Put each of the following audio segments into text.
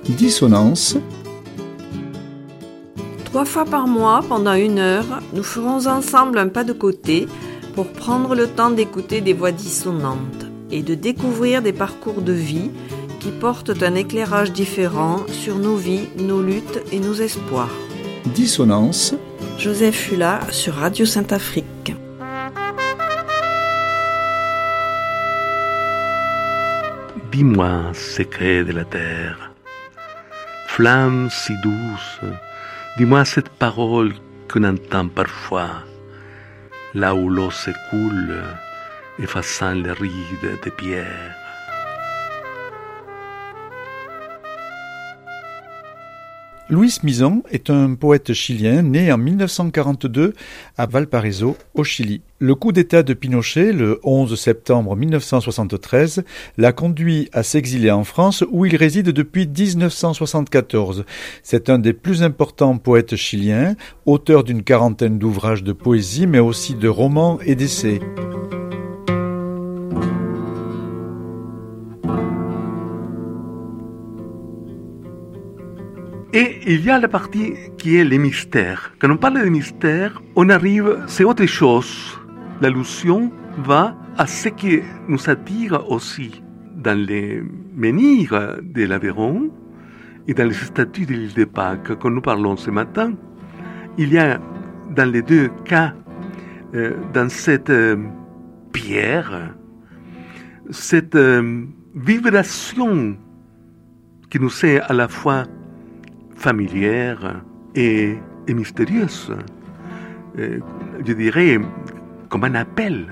Dissonance. 3 fois par mois, pendant 1 heure, nous ferons ensemble un pas de côté pour prendre le temps d'écouter des voix dissonantes et de découvrir des parcours de vie qui portent un éclairage différent sur nos vies, nos luttes et nos espoirs. Dissonance. Joseph Fulla sur Radio Sainte-Afrique. Dis-moi, secret de la terre, flamme si douce, dis-moi cette parole qu'on entend parfois, là où l'eau s'écoule, effaçant les rides de pierre. Luis Mizon est un poète chilien né en 1942 à Valparaíso, au Chili. Le coup d'État de Pinochet, le 11 septembre 1973, l'a conduit à s'exiler en France où il réside depuis 1974. C'est un des plus importants poètes chiliens, auteur d'une 40aine d'ouvrages de poésie mais aussi de romans et d'essais. Et il y a la partie qui est les mystères. Quand on parle de mystères, on arrive, c'est autre chose. L'allusion va à ce qui nous attire aussi dans les menhirs de l'Aveyron et dans les statues de l'île de Pâques, quand nous parlons ce matin. Il y a dans les deux cas, dans cette pierre, cette vibration qui nous est à la fois familière et mystérieuse. Je dirais comme un appel.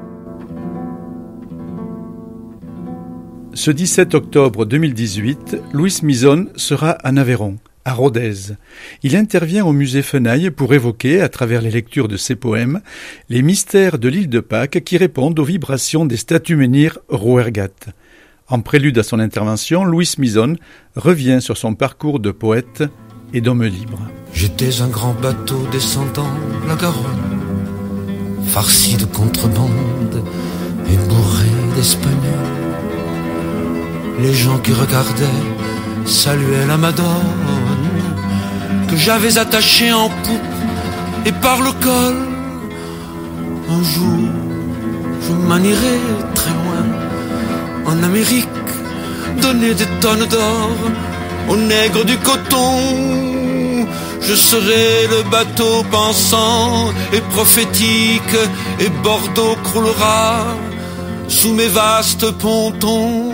Ce 17 octobre 2018, Luis Mizon sera en Aveyron, à Rodez. Il intervient au musée Fenaille pour évoquer, à travers les lectures de ses poèmes, les mystères de l'île de Pâques qui répondent aux vibrations des statues menhirs Rouergat. En prélude à son intervention, Luis Mizon revient sur son parcours de poète et d'homme libre. J'étais un grand bateau descendant la Garonne, farci de contrebande et bourré d'Espagnols. Les gens qui regardaient saluaient la Madone que j'avais attachée en poupe et par le col. Un jour, je m'en irai très loin en Amérique, donner des tonnes d'or aux nègres du coton. Je serai le bateau pensant et prophétique, et Bordeaux croulera sous mes vastes pontons.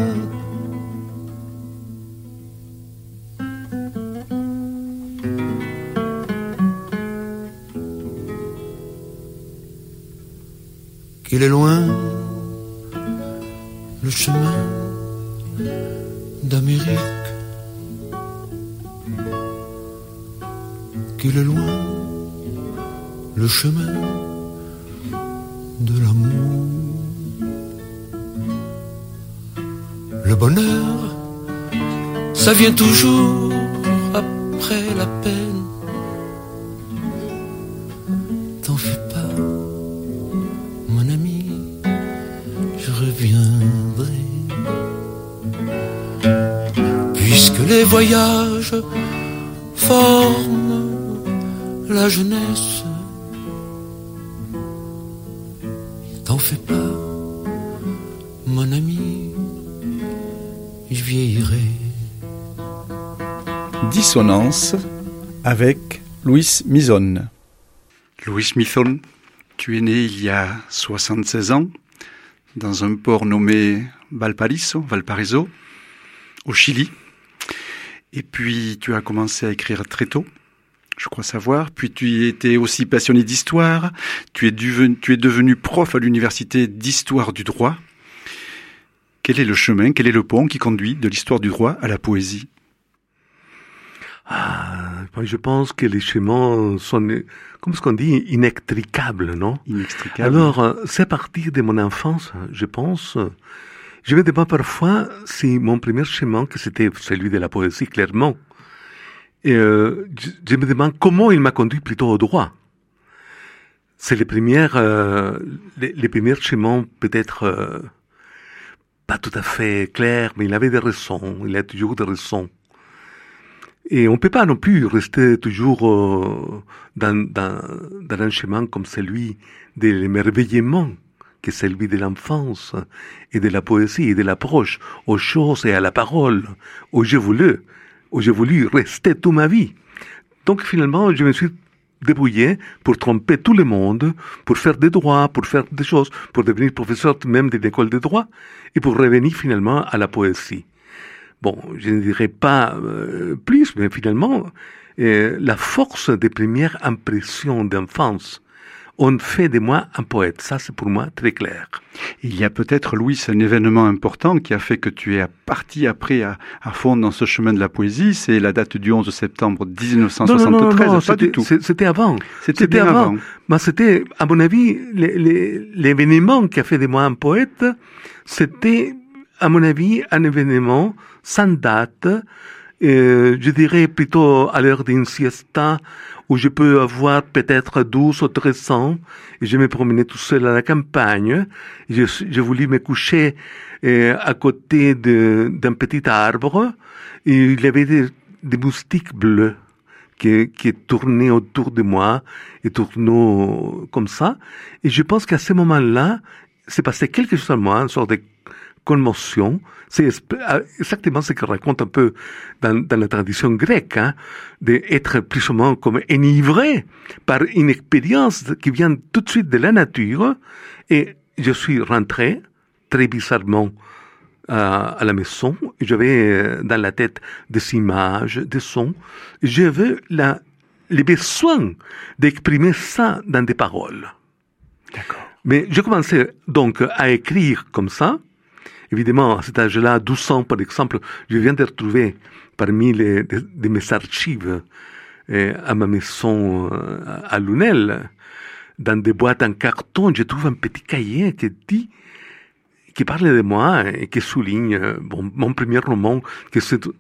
Qu'il est loin le chemin d'Amérique, qu'il est loin le chemin de l'amour. Le bonheur, ça vient toujours après la peine. T'en fais pas, mon ami, je reviendrai. Puisque les voyages forment la jeunesse, t'en fais pas, mon ami, je vieillirai. Dissonance avec Luis Mizon. Luis Mizon, tu es né il y a 76 ans dans un port nommé Valparaíso, au Chili. Et puis tu as commencé à écrire très tôt, je crois savoir. Puis tu étais aussi passionné d'histoire. Tu es devenu prof à l'université d'histoire du droit. Quel est le chemin, quel est le pont qui conduit de l'histoire du droit à la poésie ? Je pense que les chemins sont, comme ce qu'on dit, inextricables, non ? Inextricables. Alors, c'est à partir de mon enfance, je pense. Je me demande parfois si mon premier chemin, que c'était celui de la poésie, clairement, et je me demande comment il m'a conduit plutôt au droit. C'est les premiers chemins peut-être pas tout à fait clairs, mais il avait des raisons, il a toujours des raisons. Et on ne peut pas non plus rester toujours dans un chemin comme celui de l'émerveillement, qui est celui de l'enfance et de la poésie et de l'approche aux choses et à la parole, où j'ai voulu rester toute ma vie. Donc finalement, je me suis débrouillé pour tromper tout le monde, pour faire des droits, pour faire des choses, pour devenir professeur même d'une école de droit, et pour revenir finalement à la poésie. Bon, je ne dirais pas plus, mais finalement, la force des premières impressions d'enfance ont fait de moi un poète. Ça, c'est pour moi très clair. Il y a peut-être, Louis, un événement important qui a fait que tu es parti après à fond dans ce chemin de la poésie. C'est la date du 11 septembre 1973. Non, pas du tout. C'était avant. C'était bien avant. Mais c'était, à mon avis, l'événement qui a fait de moi un poète, c'était, à mon avis, un événement sans date, je dirais plutôt à l'heure d'une siesta, où je peux avoir peut-être 12 ou 13 ans, et je me promenais tout seul à la campagne. Je voulais me coucher à côté d'un petit arbre, et il y avait des moustiques bleus qui tournaient autour de moi, et tournaient comme ça. Et je pense qu'à ce moment-là, c'est passé quelque chose à moi, une sorte de commotion. C'est exactement ce que raconte un peu dans la tradition grecque, hein, d'être plus ou moins comme enivré par une expérience qui vient tout de suite de la nature. Et je suis rentré très bizarrement à la maison. J'avais dans la tête des images, des sons. J'avais le besoin d'exprimer ça dans des paroles. D'accord. Mais je commençais donc à écrire comme ça. Évidemment, à cet âge-là, 12 ans, par exemple, je viens de retrouver parmi de mes archives à ma maison à Lunel, dans des boîtes en carton, je trouve un petit cahier qui parle de moi et qui souligne mon premier roman, que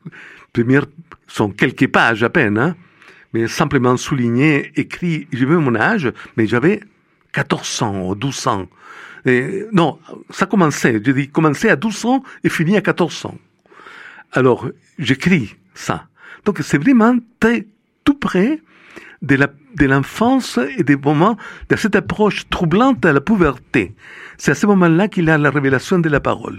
sont quelques pages à peine, hein, mais simplement souligné, écrit, j'ai vu mon âge, mais j'avais 14 ans ou 12 ans. Non, ça commençait à 12 ans et fini à 14 ans. Alors, j'écris ça. Donc, c'est vraiment tout près de l'enfance et des moments de cette approche troublante à la puberté. C'est à ce moment-là qu'il y a la révélation de la parole.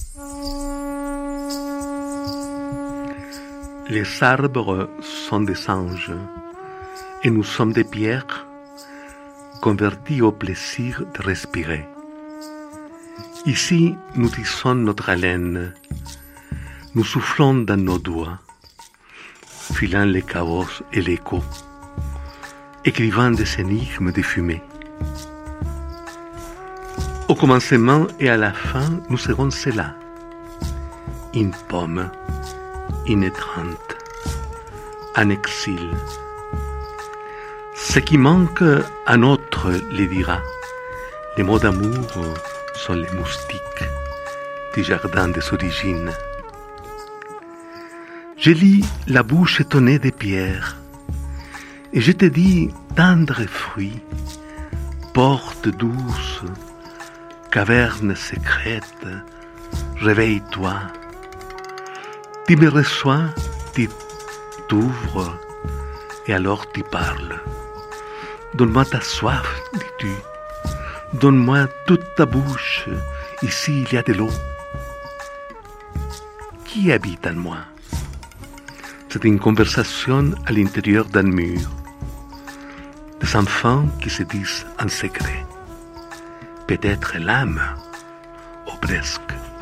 Les arbres sont des anges et nous sommes des pierres converties au plaisir de respirer. Ici, nous tissons notre haleine, nous soufflons dans nos doigts, filant les chaos et l'écho, écrivant des énigmes de fumée. Au commencement et à la fin, nous serons cela, une pomme, une étreinte, un exil. Ce qui manque, un autre les dira. Les mots d'amour sont les moustiques du jardin des origines. Je lis la bouche étonnée des pierres, et je te dis tendre fruit, porte douce, caverne secrète, réveille-toi. Tu me reçois, tu t'ouvres, et alors tu parles. Donne-moi ta soif, dis-tu. Donne-moi toute ta bouche, ici il y a de l'eau. Qui habite en moi? C'est une conversation à l'intérieur d'un mur. Des enfants qui se disent en secret. Peut-être l'âme, ou presque.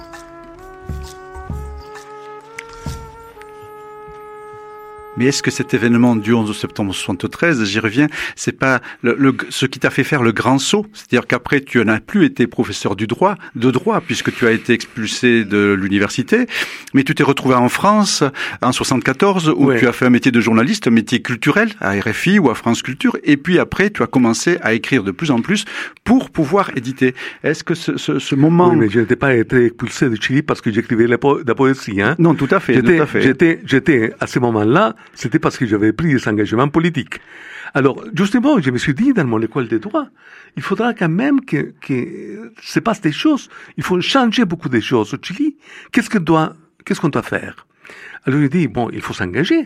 Mais est-ce que cet événement du 11 septembre 73, j'y reviens, c'est pas ce qui t'a fait faire le grand saut? C'est-à-dire qu'après, tu n'as plus été professeur de droit, puisque tu as été expulsé de l'université, mais tu t'es retrouvé en France, en 74, où tu as fait un métier de journaliste, un métier culturel, à RFI ou à France Culture, et puis après, tu as commencé à écrire de plus en plus pour pouvoir éditer. Est-ce que ce moment... Oui, mais je n'étais pas été expulsé de Chili parce que j'écrivais la poésie, hein. Non, tout à fait, J'étais, à ce moment-là, c'était parce que j'avais pris des engagements politiques. Alors, justement, je me suis dit, dans mon école de droit, il faudra quand même que se passe des choses. Il faut changer beaucoup de choses au Chili. Qu'est-ce qu'on doit faire? Alors, je dis, bon, il faut s'engager.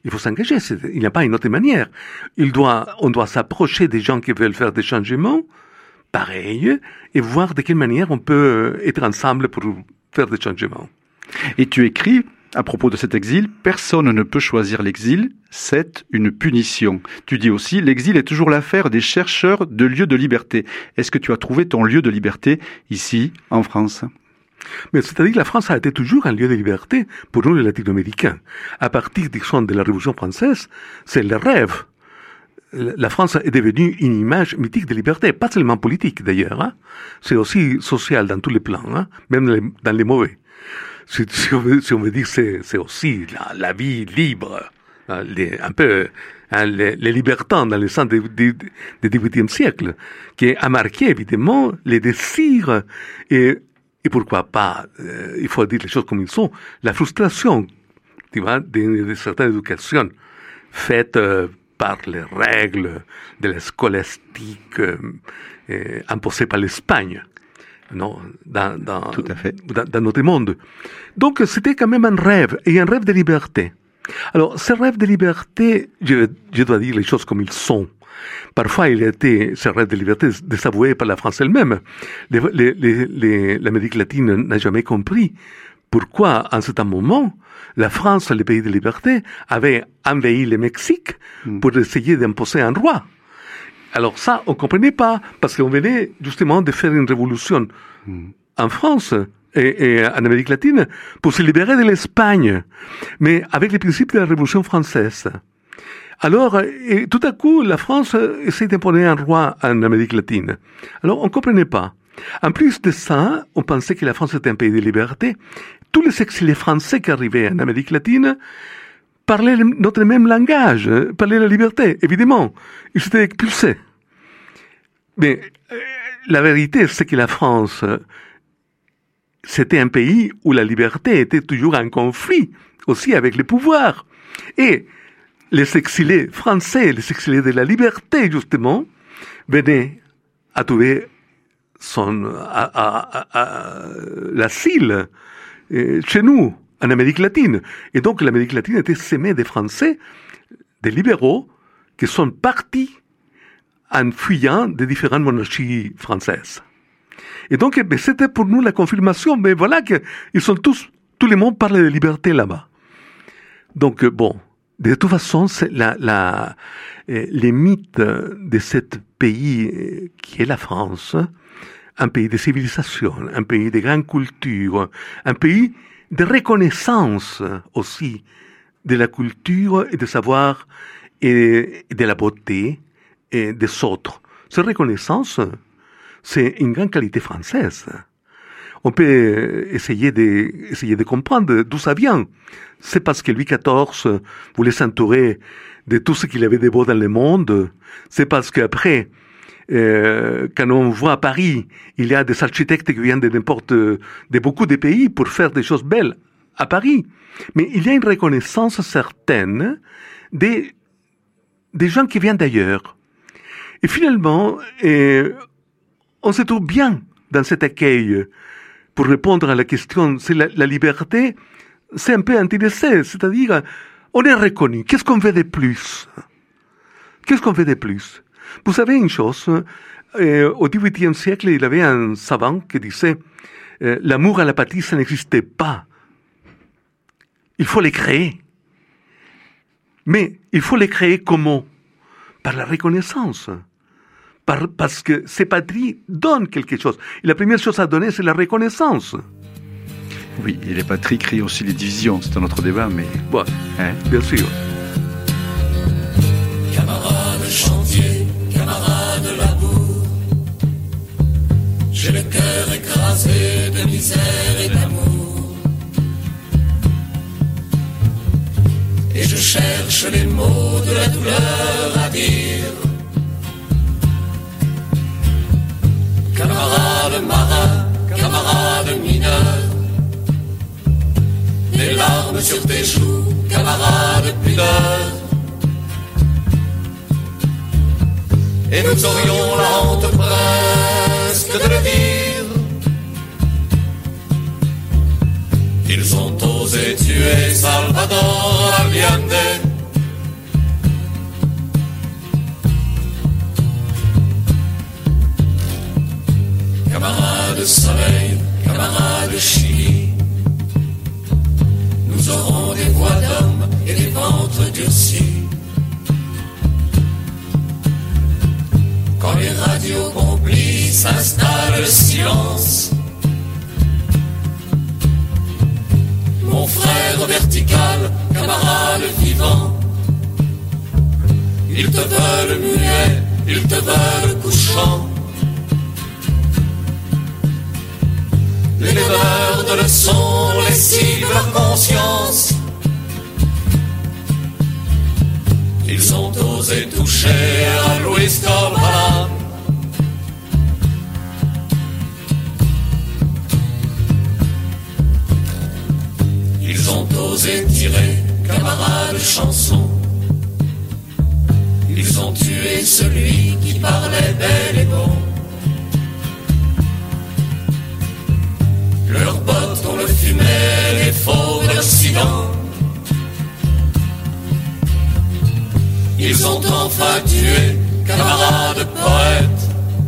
il faut s'engager. Il n'y a pas une autre manière. On doit s'approcher des gens qui veulent faire des changements, pareil, et voir de quelle manière on peut être ensemble pour faire des changements. Et tu écris, à propos de cet exil, personne ne peut choisir l'exil, c'est une punition. Tu dis aussi, l'exil est toujours l'affaire des chercheurs de lieux de liberté. Est-ce que tu as trouvé ton lieu de liberté ici, en France ? Mais c'est-à-dire que la France a été toujours un lieu de liberté pour nous les latino-américains. À partir, disons, de la Révolution française, c'est le rêve. La France est devenue une image mythique de liberté, pas seulement politique d'ailleurs, hein. C'est aussi social dans tous les plans, hein, même dans les mauvais. Si on veut dire, c'est aussi la vie libre, un peu les libertins dans le sens du XVIIIe siècle, qui a marqué évidemment les désirs et pourquoi pas, il faut dire les choses comme ils sont, la frustration, tu vois, de certaines éducations faites par les règles de la scolastique imposées par l'Espagne. Non, tout à fait. Dans notre monde. Donc, c'était quand même un rêve, et un rêve de liberté. Alors, ce rêve de liberté, je dois dire les choses comme ils sont. Parfois, il a été, ce rêve de liberté, désavoué par la France elle-même. L'Amérique latine n'a jamais compris pourquoi, en certain moment, la France, le pays de liberté, avait envahi le Mexique pour essayer d'imposer un roi. Alors ça, on comprenait pas, parce qu'on venait justement de faire une révolution en France et en Amérique latine pour se libérer de l'Espagne, mais avec les principes de la Révolution française. Alors, et tout à coup, la France essaie d'imposer un roi en Amérique latine. Alors, on comprenait pas. En plus de ça, on pensait que la France était un pays de liberté. Tous les exilés français qui arrivaient en Amérique latine parlaient notre même langage, parlaient la liberté, évidemment. Ils s'étaient expulsés. Mais la vérité, c'est que la France, c'était un pays où la liberté était toujours en conflit, aussi avec le pouvoir. Et les exilés français, les exilés de la liberté, justement, venaient à trouver l'asile chez nous, en Amérique latine. Et donc l'Amérique latine était semée de Français, des libéraux, qui sont partis en fuyant des différentes monarchies françaises. Et donc, c'était pour nous la confirmation, mais voilà qu'ils sont tout le monde parle de liberté là-bas. Donc, bon, de toute façon, c'est les mythes de ce pays qui est la France, un pays de civilisation, un pays de grande culture, un pays de reconnaissance aussi de la culture et des savoirs et de la beauté et des autres. Cette reconnaissance, c'est une grande qualité française. On peut essayer de comprendre d'où ça vient. C'est parce que Louis XIV voulait s'entourer de tout ce qu'il avait de beau dans le monde. C'est parce qu'après, quand on voit à Paris, il y a des architectes qui viennent de beaucoup de pays pour faire des choses belles à Paris. Mais il y a une reconnaissance certaine des gens qui viennent d'ailleurs. Et finalement, on se trouve bien dans cet accueil. Pour répondre à la question, c'est la liberté, c'est un peu intéressé, c'est-à-dire, on est reconnu. Qu'est-ce qu'on fait de plus? Qu'est-ce qu'on fait de plus? Vous savez une chose, au XVIIIe siècle, il y avait un savant qui disait, l'amour à la patrie, ça n'existait pas. Il faut les créer. Mais il faut les créer comment? Par la reconnaissance. Parce que ces patries donnent quelque chose. Et la première chose à donner, c'est la reconnaissance. Oui, et les patries créent aussi les divisions. C'est un autre débat, mais... Ouais, bien sûr. Camarades chantier, camarades labour, j'ai le cœur écrasé de misère et d'amour. Et je cherche les mots de la douleur à dire. Camarades marins, camarades mineurs, des larmes sur tes joues, camarades pudeurs. Et nous aurions la honte presque de le dire. Ils ont osé tuer Salvador Allende ont des voix d'hommes et des ventres durcis. Quand les radios complices installent le silence, mon frère vertical, camarade vivant, ils te veulent muet, ils te veulent couchant. Les donneurs de leçons lessivent leur conscience. Ils ont osé toucher à Louis Corbalan. Ils ont osé tirer, camarades chansons. Ils ont tué celui qui parlait bel et bon. Leurs bottes on le fumait, les faux de l'Occident. Ils ont enfin tué, camarades poètes.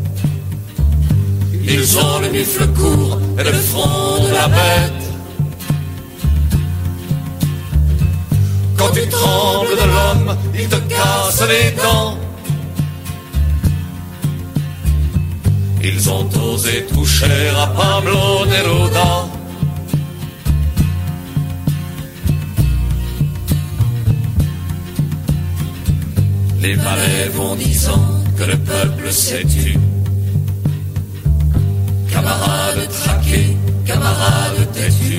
Ils ont le mufle court et le front de la bête. Quand tu trembles de l'homme, il te casse les dents. Ils ont osé toucher à Pablo Neruda. Les valets vont disant que le peuple s'est tu. Camarades traqués, camarades têtus.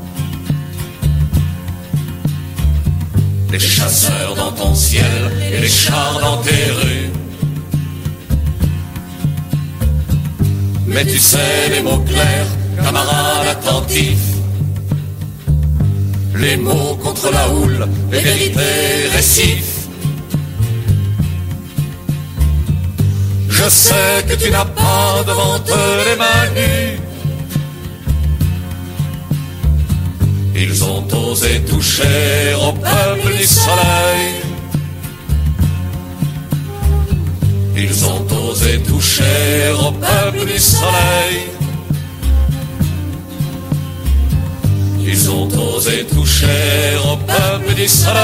Les chasseurs dans ton ciel et les chars dans tes rues. Mais tu sais les mots clairs, camarades attentifs. Les mots contre la houle, les vérités récifs. Je sais que tu n'as pas devant eux les mains nues. Ils ont osé toucher au peuple du soleil. Ils ont osé toucher au peuple du soleil. Ils ont osé toucher au peuple du soleil.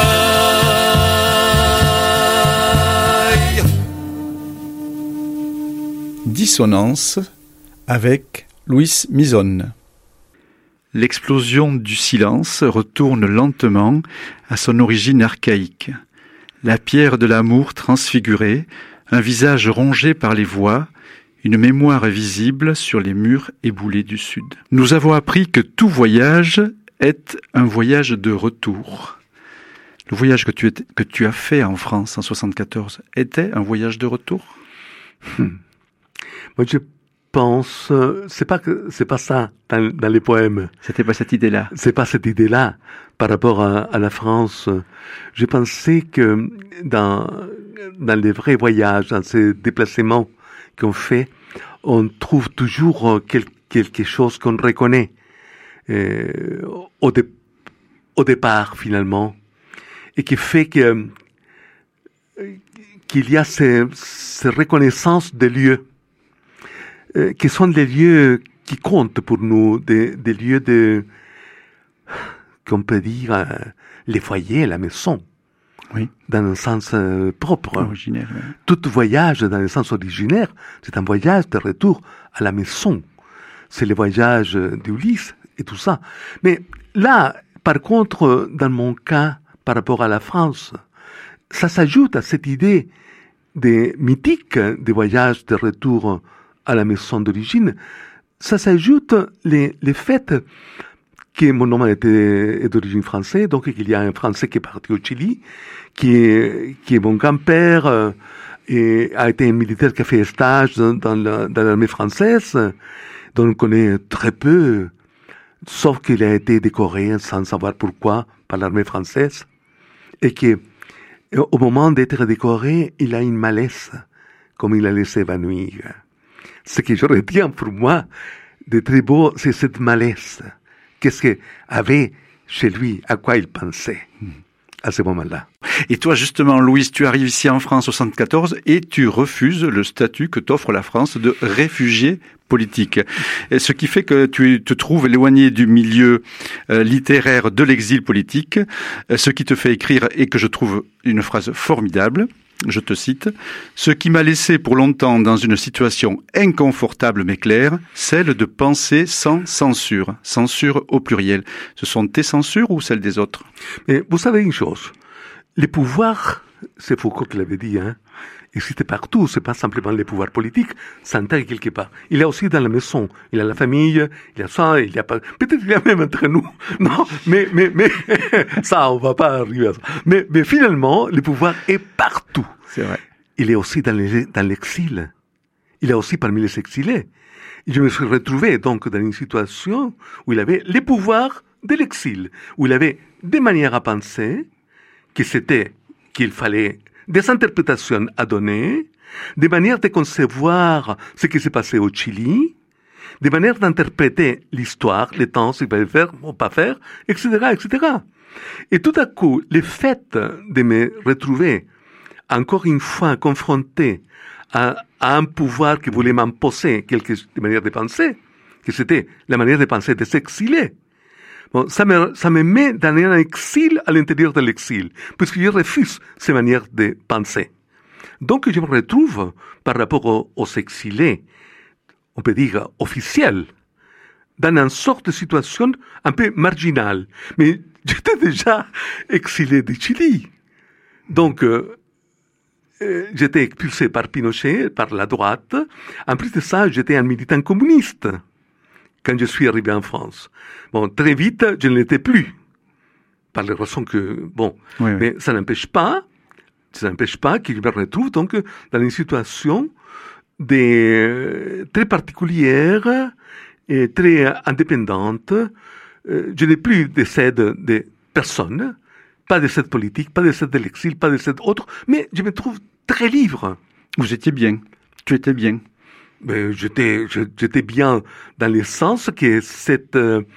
Dissonance avec Louis Mison. L'explosion du silence retourne lentement à son origine archaïque. La pierre de l'amour transfigurée, un visage rongé par les voix, une mémoire visible sur les murs éboulés du Sud. Nous avons appris que tout voyage est un voyage de retour. Le voyage que tu as fait en France en 1974 était un voyage de retour? Moi, je pense, c'est pas ça dans les poèmes. C'était pas cette idée-là. C'est pas cette idée-là par rapport à la France. Je pensais que dans les vrais voyages, dans ces déplacements qu'on fait, on trouve toujours quelque chose qu'on reconnaît au départ finalement, et qui fait qu'il y a ces reconnaissances des lieux. Qui sont des lieux qui comptent pour nous, des lieux qu'on peut dire, les foyers, la maison. Oui. Dans un sens propre. Originaire. Oui. Tout voyage dans le sens originaire, c'est un voyage de retour à la maison. C'est le voyage d'Ulysse et tout ça. Mais là, par contre, dans mon cas, par rapport à la France, ça s'ajoute à cette idée des mythiques des voyages de retour à la maison d'origine. Ça s'ajoute les faits que mon homme est d'origine française, donc il y a un Français qui est parti au Chili, qui est mon grand-père, et a été un militaire qui a fait stage dans l'armée française, dont on connaît très peu, sauf qu'il a été décoré sans savoir pourquoi par l'armée française, et que au moment d'être décoré, il a une malaise, comme il allait s'évanouir. Ce que je retiens pour moi de très beau, c'est cette malaise. Qu'est-ce qu'il avait chez lui, à quoi il pensait. à ce moment-là. Et toi, justement, Louis, tu arrives ici en France en 1974 et tu refuses le statut que t'offre la France de réfugié politique. Et ce qui fait que tu te trouves éloigné du milieu littéraire de l'exil politique, ce qui te fait écrire, et que je trouve une phrase formidable, je te cite, « Ce qui m'a laissé pour longtemps dans une situation inconfortable mais claire, celle de penser sans censure. Censure au pluriel. Ce sont tes censures ou celles des autres ?» Mais vous savez une chose, les pouvoirs, c'est Foucault qui l'avait dit, existent partout, c'est pas simplement les pouvoirs politiques, ça intègre quelque part. Il y a aussi dans la maison, il y a la famille, il y a ça, il y a pas, peut-être il y a même entre nous, non, mais, ça, on va pas arriver à ça. Mais finalement, le pouvoir est partout. C'est vrai. Il est aussi dans l'exil. Il est aussi parmi les exilés. Et je me suis retrouvé donc dans une situation où il avait les pouvoirs de l'exil, où il avait des manières à penser, qu'il fallait des interprétations à donner, des manières de concevoir ce qui s'est passé au Chili, des manières d'interpréter l'histoire, les temps, ce qu'il fallait faire ou pas faire, etc., etc. Et tout à coup, le fait de me retrouver encore une fois confronté à un pouvoir qui voulait m'imposer quelque manière de penser, que c'était la manière de penser des exilés, bon, ça me met dans un exil à l'intérieur de l'exil, puisque je refuse ces manières de penser. Donc, je me retrouve, par rapport aux exilés, on peut dire officiels, dans une sorte de situation un peu marginale. Mais j'étais déjà exilé du Chili. Donc, j'étais expulsé par Pinochet, par la droite. En plus de ça, j'étais un militant communiste quand je suis arrivé en France. Bon, très vite, je ne l'étais plus. Par les raisons que, bon. Oui. Mais ça n'empêche pas que je me retrouve donc dans une situation très particulière et très indépendante. Je n'ai plus de aide de personne, pas de cette politique, pas de cette de l'exil, pas de cette autre, mais je me trouve très libre. Vous étiez bien. Tu étais bien. Mais j'étais bien dans le sens que cette...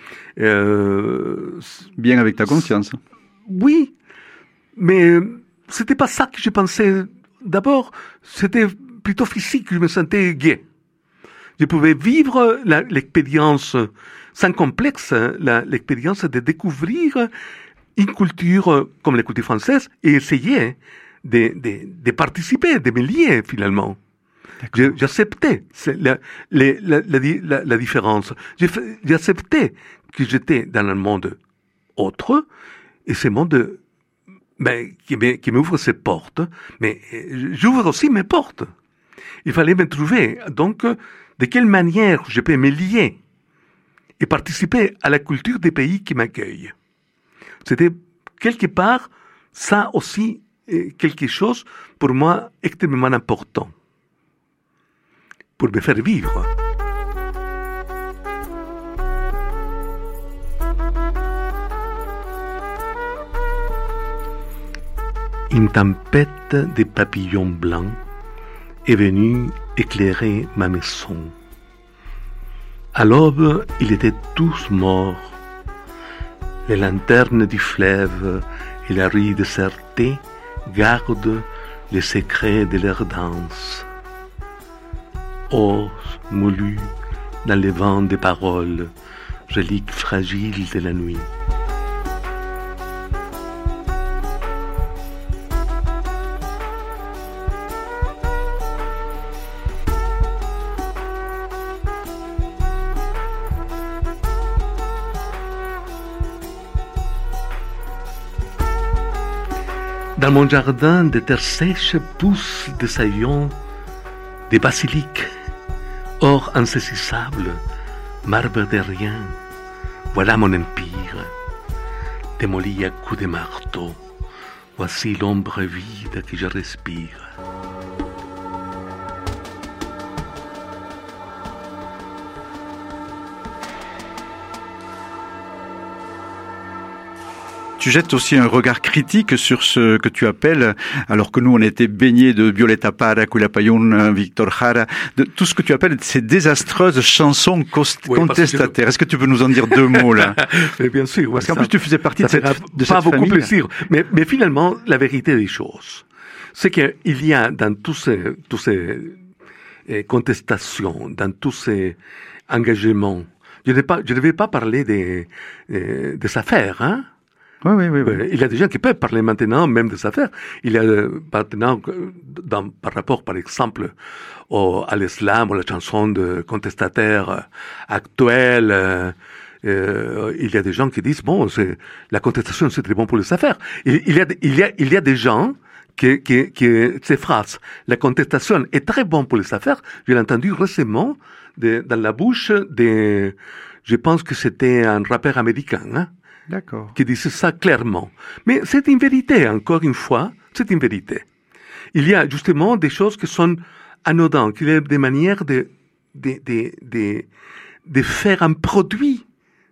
bien avec ta conscience. Oui, mais c'était pas ça que je pensais. D'abord, c'était plutôt physique, je me sentais gai. Je pouvais vivre l'expérience sans complexe, l'expérience de découvrir une culture comme la culture française et essayer de participer, de me lier finalement. J'acceptais la différence. J'acceptais que j'étais dans un monde autre, et ce monde qui m'ouvre ses portes, mais j'ouvre aussi mes portes. Il fallait me trouver, donc, de quelle manière je peux me lier et participer à la culture des pays qui m'accueillent. C'était quelque part, ça aussi, quelque chose pour moi extrêmement important, pour me faire vivre. Une tempête de papillons blancs est venue éclairer ma maison. À l'aube, ils étaient tous morts. Les lanternes du fleuve et la rue désertée gardent les secrets de leur danse. Os moulus dans le vent des paroles, reliques fragiles de la nuit. Dans mon jardin de terre sèche poussent des haillons, des basiliques, or insaisissable, marbre de rien. Voilà mon empire, démoli à coups de marteau. Voici l'ombre vide que je respire. tu jettes aussi un regard critique sur ce que tu appelles, alors que nous on était baignés de Violeta Parra, Cuila Payún, Victor Jara, de tout ce que tu appelles ces désastreuses chansons contestataires. Est-ce que tu peux nous en dire deux mots là? Mais bien sûr. Parce qu'en plus tu faisais partie de cette famille. Pas beaucoup plaisir. Mais finalement, la vérité des choses, c'est qu'il y a dans tous ces contestations, dans tous ces engagements, je ne vais pas parler des affaires, hein. Oui. Il y a des gens qui peuvent parler maintenant même des affaires. Il y a maintenant, par rapport, par exemple, à l'islam, ou la chanson de contestataire actuelle, il y a des gens qui disent, bon, la contestation, c'est très bon pour les affaires. Il y a des gens qui ces phrases, la contestation est très bon pour les affaires. Je l'ai entendu récemment dans la bouche je pense que c'était un rappeur américain, hein. D'accord. Qui disait ça clairement. Mais c'est une vérité, encore une fois, c'est une vérité. Il y a justement des choses qui sont anodines, qu'il y a des manières de faire un produit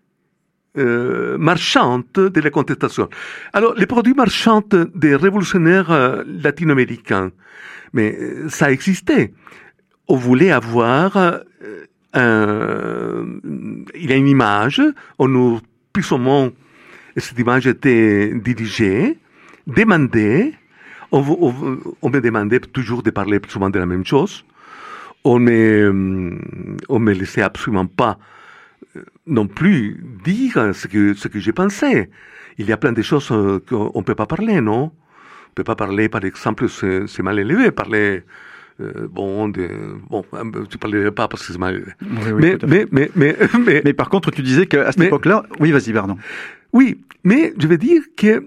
marchande de la contestation. Alors, les produits marchands des révolutionnaires latino-américains, mais ça existait. On voulait avoir il y a une image, on nous plus ou moins, cette image était dirigée, demandée, on me demandait toujours de parler plus souvent de la même chose, on me laissait absolument pas non plus dire ce que j'ai pensé. Il y a plein de choses qu'on peut pas parler, non? On peut pas parler, par exemple, c'est mal élevé, parler tu parlerais pas parce que c'est mal. Oui, mais par contre, tu disais qu'à cette époque-là, oui, vas-y, pardon. Oui, mais je veux dire que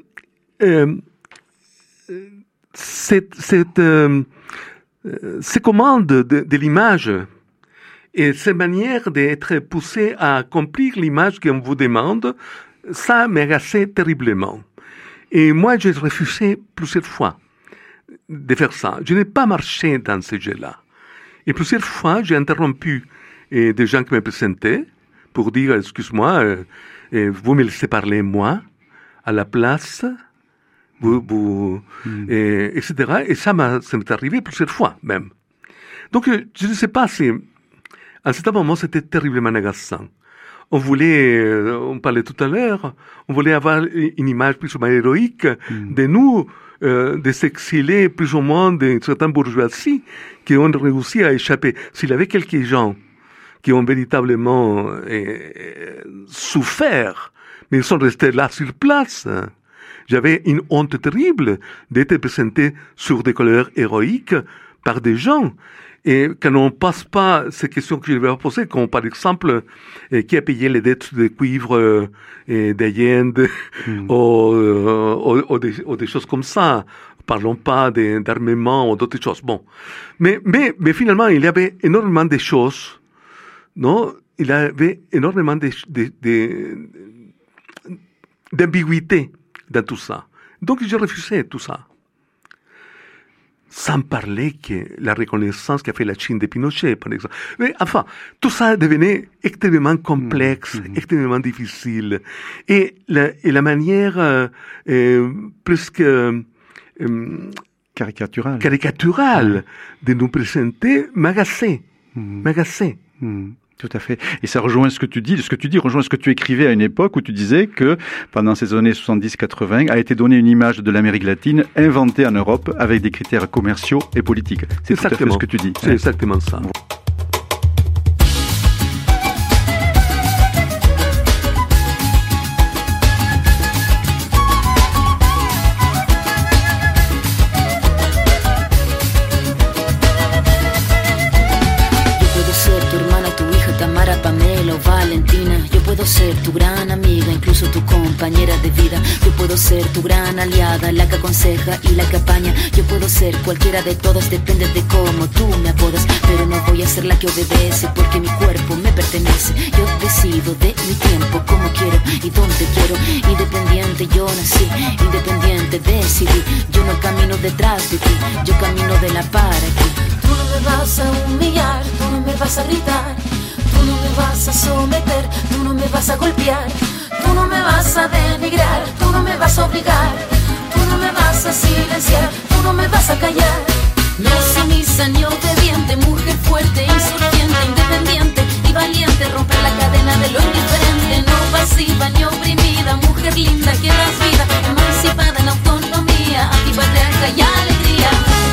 ces commandes de l'image et ces manières d'être poussé à accomplir l'image qu'on vous demande, ça m'agaçait terriblement. Et moi, j'ai refusé plusieurs fois de faire ça. Je n'ai pas marché dans ce jeu-là. Et plusieurs fois, j'ai interrompu des gens qui me présentaient pour dire, excuse-moi, vous me laissez parler moi, à la place, etc. Et ça m'est arrivé plusieurs fois, même. Donc, je ne sais pas si, à ce moment, c'était terriblement agaçant. On parlait tout à l'heure, on voulait avoir une image plus ou moins héroïque de nous, de s'exiler plus ou moins d'une certaine bourgeoisie qui ont réussi à échapper. S'il y avait quelques gens qui ont véritablement souffert, mais ils sont restés là sur place, j'avais une honte terrible d'être présenté sur des couleurs héroïques par des gens. Et quand on passe pas ces questions que je vais poser, comme par exemple, qui a payé les dettes de cuivre d'Allende, ou des choses comme ça. Parlons pas d'armement ou d'autres choses. Bon. Mais finalement, il y avait énormément de choses, non? Il y avait énormément d'ambiguïté dans tout ça. Donc, j'ai refusé tout ça. Sans parler que la reconnaissance qu'a fait la Chine de Pinochet, par exemple. Mais enfin, tout ça devenait extrêmement complexe, extrêmement difficile. Et la manière presque caricaturale de nous présenter m'agaçait. Tout à fait. Et ça rejoint ce que tu dis. Ce que tu dis rejoint ce que tu écrivais à une époque où tu disais que pendant ces années 70-80 a été donnée une image de l'Amérique latine inventée en Europe avec des critères commerciaux et politiques. C'est tout à fait ce que tu dis. C'est exactement ça. Ser tu gran amiga, incluso tu compañera de vida. Yo puedo ser tu gran aliada, la que aconseja y la que apaña. Yo puedo ser cualquiera de todas, depende de cómo tú me apodas. Pero no voy a ser la que obedece, porque mi cuerpo me pertenece. Yo decido de mi tiempo, como quiero y donde quiero. Independiente yo nací, independiente decidí. Yo no camino detrás de ti, yo camino de la para ti. Tú no me vas a humillar, tú no me vas a gritar. Tú no me vas a someter, tú no me vas a golpear. Tú no me vas a denigrar, tú no me vas a obligar, tú no me vas a silenciar, tú no me vas a callar. No sumisa ni obediente, mujer fuerte, insurgente, independiente y valiente, romper la cadena de lo indiferente. No pasiva ni oprimida, mujer linda que das vida, emancipada en autonomía, antipatriarca y alegría.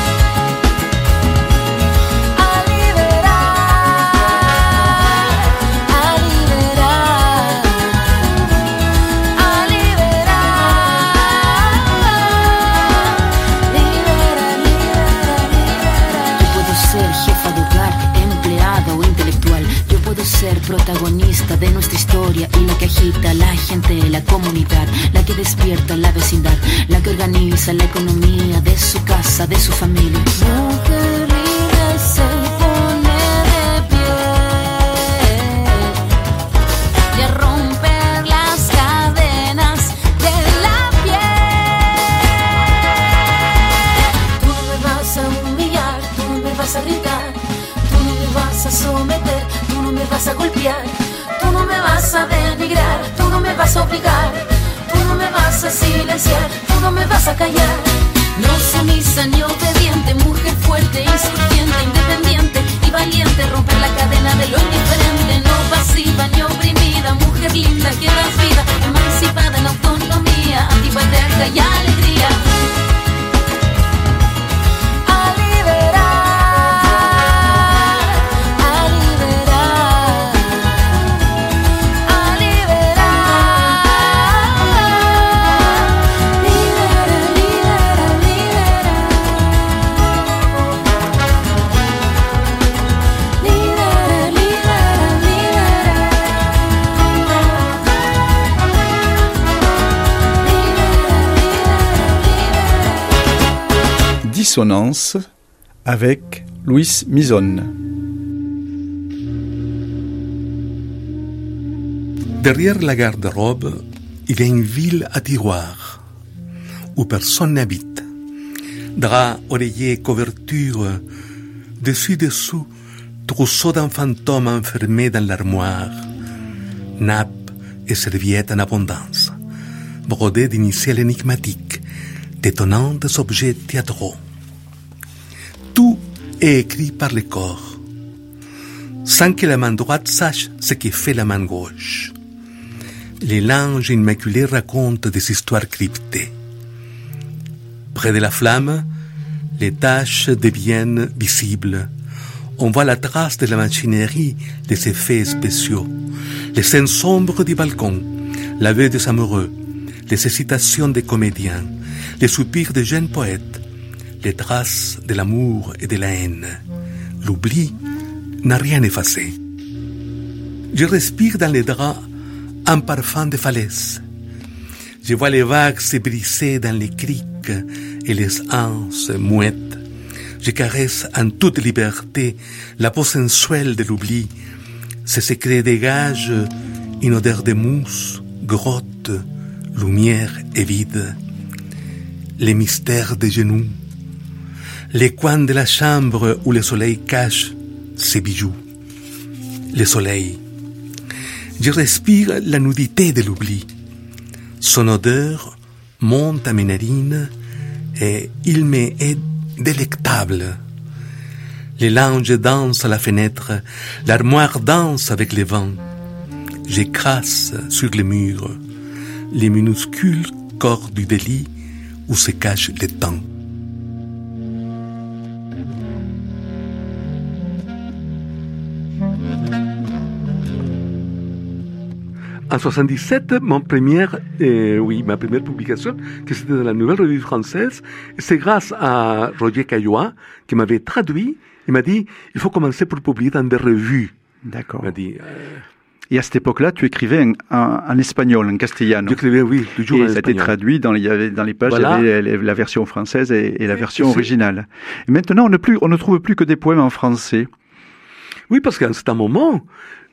Ser protagonista de nuestra historia y la que agita la gente, la comunidad, la que despierta la vecindad, la que organiza la economía de su casa, de su familia. Mujer libre se pone de pie y a romper las cadenas de la piel. Tú no me vas a humillar, tú no me vas a gritar, tú no me vas a someter, tú no me vas a golpear, tú no me vas a denigrar, tú no me vas a obligar, tú no me vas a silenciar, tú no me vas a callar. No sumisa ni obediente, mujer fuerte, insurgente, independiente y valiente, romper la cadena de lo indiferente. No pasiva ni oprimida, mujer linda que das vida, emancipada en autonomía, antipatriarca y alegría. Dissonance avec Louis Mison. Derrière la garde-robe, il y a une ville à tiroirs où personne n'habite. Draps, oreillers, couvertures, dessus-dessous, trousseau d'un fantôme enfermé dans l'armoire, nappes et serviettes en abondance, brodés d'initiales énigmatiques, d'étonnants objets théâtraux. Tout est écrit par le corps, sans que la main droite sache ce que fait la main gauche. Les langes immaculés racontent des histoires cryptées. Près de la flamme, les taches deviennent visibles. On voit la trace de la machinerie des effets spéciaux, les scènes sombres du balcon, l'aveu des amoureux, les hésitations des comédiens, les soupirs des jeunes poètes, les traces de l'amour et de la haine. L'oubli n'a rien effacé. Je respire dans les draps un parfum de falaise. Je vois les vagues se briser dans les criques et les anses mouettes. Je caresse en toute liberté la peau sensuelle de l'oubli. Ses secrets dégagent une odeur de mousse, grotte, lumière et vide. Les mystères des genoux, les coins de la chambre où le soleil cache ses bijoux. Le soleil. Je respire la nudité de l'oubli. Son odeur monte à mes narines et il m'est délectable. Les langes dansent à la fenêtre, l'armoire danse avec les vents. J'écrase sur les murs les minuscules corps du délit où se cache le temps. En 77, ma première publication, que c'était dans la Nouvelle Revue Française, c'est grâce à Roger Caillois, qui m'avait traduit. Il m'a dit, il faut commencer pour publier dans des revues. D'accord. Il m'a dit, Et à cette époque-là, tu écrivais en espagnol, en castellano. J'écrivais, oui, toujours en espagnol. Et ça a été traduit dans les pages, Voilà. Il y avait la version française et la version originale. Et maintenant, on ne trouve plus que des poèmes en français. Oui, parce qu'à un certain moment,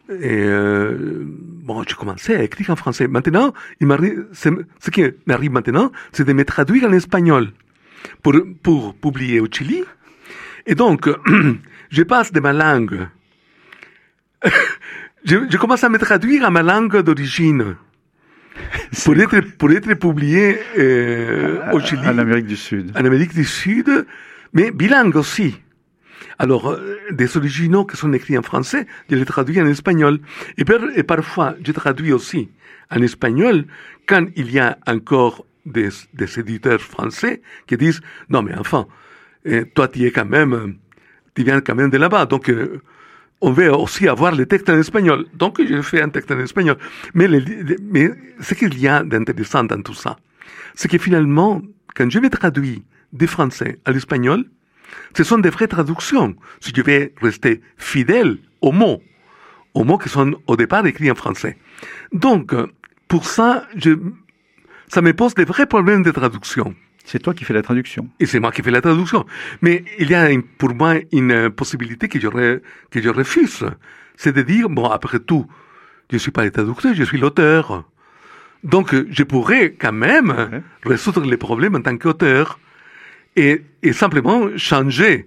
j'ai commencé à écrire en français. Maintenant, ce qui m'arrive maintenant, c'est de me traduire en espagnol pour publier au Chili. Et donc, je passe de ma langue. je commence à me traduire à ma langue d'origine. pour être publié au Chili. En Amérique du Sud. En Amérique du Sud, mais bilingue aussi. Alors, des originaux qui sont écrits en français, je les traduis en espagnol. Et parfois, je traduis aussi en espagnol quand il y a encore des éditeurs français qui disent « Non, mais enfin, toi, tu viens quand même de là-bas, donc on veut aussi avoir les textes en espagnol. » Donc, je fais un texte en espagnol. Mais ce qu'il y a d'intéressant dans tout ça, c'est que finalement, quand je vais traduire du français à l'espagnol, ce sont des vraies traductions. Si je vais rester fidèle aux mots qui sont au départ écrits en français. Donc, pour ça, ça me pose des vrais problèmes de traduction. C'est toi qui fais la traduction. Et c'est moi qui fais la traduction. Mais il y a pour moi une possibilité que je refuse. C'est de dire, bon, après tout, je suis pas le traducteur, je suis l'auteur. Donc, je pourrais quand même résoudre les problèmes en tant qu'auteur. Et simplement changer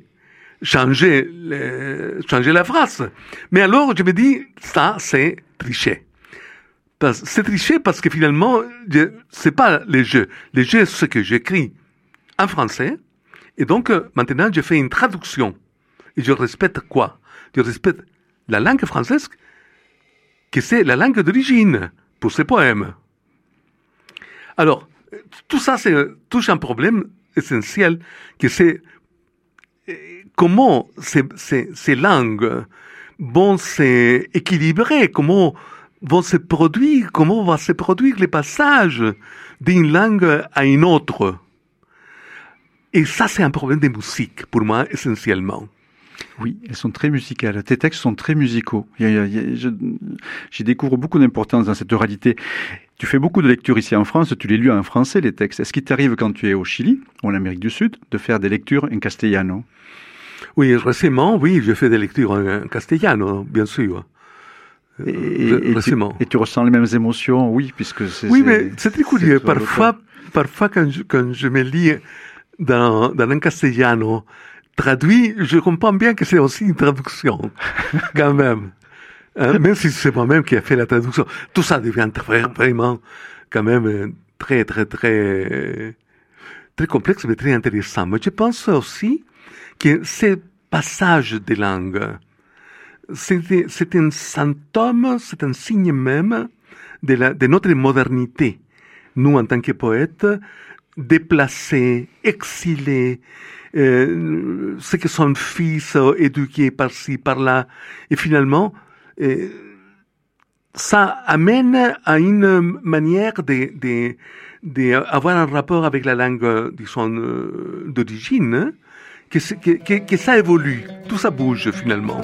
la phrase. Mais alors, je me dis, ça, c'est tricher. C'est tricher parce que finalement, c'est pas les jeux. Les jeux, c'est ce que j'écris en français. Et donc, maintenant, je fais une traduction. Et je respecte quoi? Je respecte la langue française, que c'est la langue d'origine pour ces poèmes. Alors, tout ça, touche un problème essentiel, que c'est comment ces langues vont s'équilibrer, comment vont se produire, comment va se produire les passages d'une langue à une autre. Et ça, c'est un problème de musique, pour moi, essentiellement. Oui, elles sont très musicales. Tes textes sont très musicaux. J'y découvre beaucoup d'importance dans cette oralité. Tu fais beaucoup de lectures ici en France, tu les lis en français, les textes. Est-ce qu'il t'arrive quand tu es au Chili, ou en Amérique du Sud, de faire des lectures en castellano? Oui, récemment, oui, je fais des lectures en castellano, bien sûr. Et tu ressens les mêmes émotions, oui, puisque c'est... Oui, mais c'est très curieux. Parfois, quand je me lis dans un castellano traduit, je comprends bien que c'est aussi une traduction, quand même. Même si c'est moi-même qui a fait la traduction. Tout ça devient vraiment, quand même, très, très, très, très complexe, mais très intéressant. Mais je pense aussi que ces passages de langue, c'est un symptôme, c'est un signe même de notre modernité. Nous, en tant que poètes, déplacés, exilés, ceux qui sont fils éduqués par-ci, par-là, et finalement, ça amène à une manière d'avoir un rapport avec la langue, disons, d'origine, que ça évolue, tout ça bouge finalement.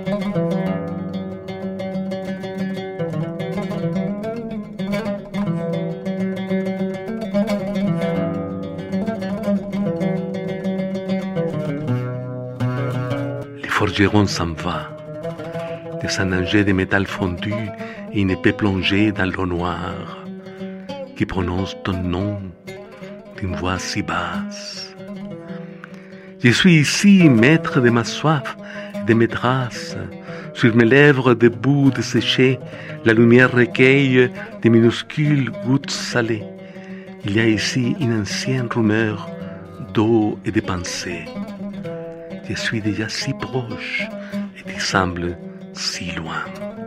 Le forgeron s'en va, de un jet de métal fondu et une épée plongée dans l'eau noire, qui prononce ton nom d'une voix si basse. Je suis ici, maître de ma soif et de mes traces. Sur mes lèvres debout desséchées, la lumière recueille des minuscules gouttes salées. Il y a ici une ancienne rumeur d'eau et de pensées. Je suis déjà si proche et tu sembles si loin.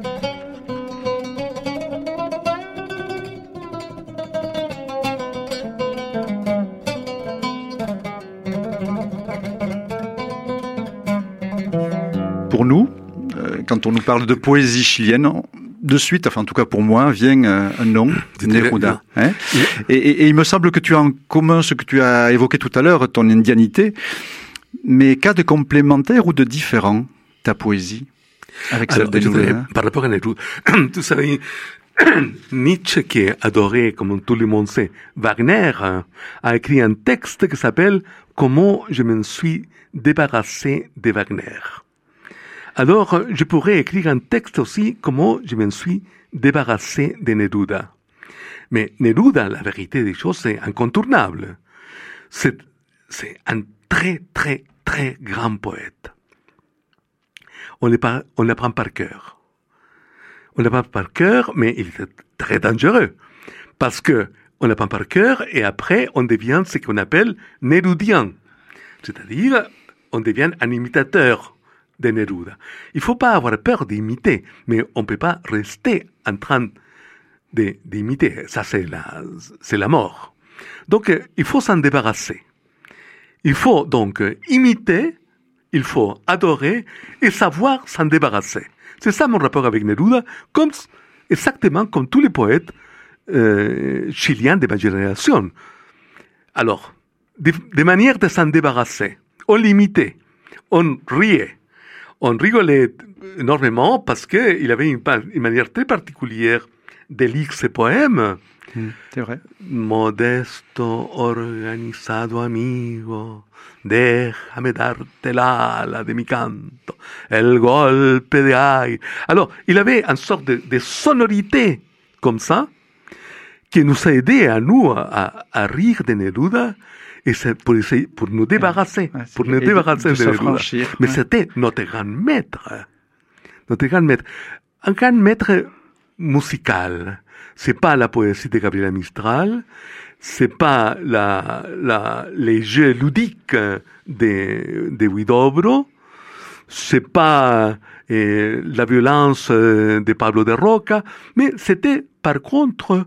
Pour nous, quand on nous parle de poésie chilienne, de suite, enfin en tout cas pour moi, vient un nom, Neruda. Hein, et il me semble que tu as en commun ce que tu as évoqué tout à l'heure, ton indianité, mais qu'a de complémentaire ou de différent ta poésie avec celle de Neruda? Par rapport à Neruda, tu savais, Nietzsche, qui adorait, comme tout le monde sait, Wagner, a écrit un texte qui s'appelle « Comment je me suis débarrassé de Wagner ». Alors, je pourrais écrire un texte aussi « Comment je me suis débarrassé de Neruda ». Mais Neruda, la vérité des choses, c'est incontournable. C'est un très, très, très grand poète. On l'apprend par cœur. On l'apprend par cœur, mais il était très dangereux. Parce que on apprend par cœur et après on devient ce qu'on appelle nérudien. C'est-à-dire, on devient un imitateur de Neruda. Il ne faut pas avoir peur d'imiter, mais on ne peut pas rester en train d'imiter. Ça, c'est la mort. Donc, il faut s'en débarrasser. Il faut donc imiter, il faut adorer et savoir s'en débarrasser. C'est ça mon rapport avec Neruda, exactement comme tous les poètes chiliens de ma génération. Alors, des manières de s'en débarrasser. On l'imitait, on riait. On rigolait énormément parce qu'il avait une manière très particulière de lire ses poèmes. C'est vrai. Modesto, organizado amigo, déjame darte l'ala de mi canto, el golpe de aire. Alors, il avait une sorte de sonorité comme ça, qui nous a aidé à nous à rire de Neruda, et c'est pour nous débarrasser, de Neruda. Mais c'était notre grand maître. Un grand maître musical. C'est pas la poésie de Gabriela Mistral, c'est pas les jeux ludiques de Huidobro, c'est pas la violence de Pablo de Roca, mais c'était par contre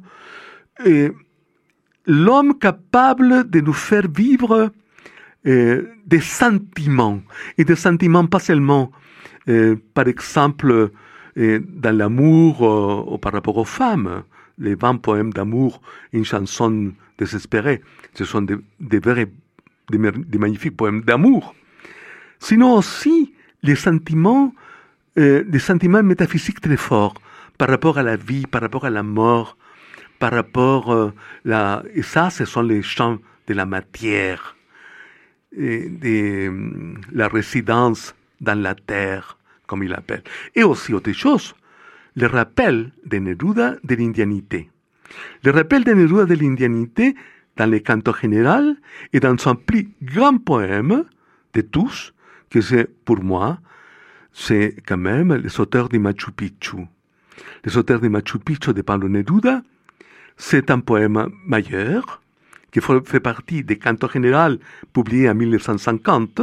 l'homme capable de nous faire vivre des sentiments, et des sentiments pas seulement, par exemple, dans l'amour ou par rapport aux femmes. Les 20 poèmes d'amour, une chanson désespérée, ce sont des magnifiques poèmes d'amour. Sinon aussi, les sentiments métaphysiques très forts, par rapport à la vie, par rapport à la mort, par rapport et ça, ce sont les chants de la matière, de la résidence dans la terre, comme il l'appelle. Et aussi autre chose, le rappel de Neruda de l'indianité. Le rappel de Neruda de l'indianité dans les cantos généraux et dans son plus grand poème de tous, que c'est, pour moi, c'est quand même Les auteurs de Machu Picchu. Les auteurs de Machu Picchu de Pablo Neruda, c'est un poème majeur qui fait partie des cantos généraux publiés en 1950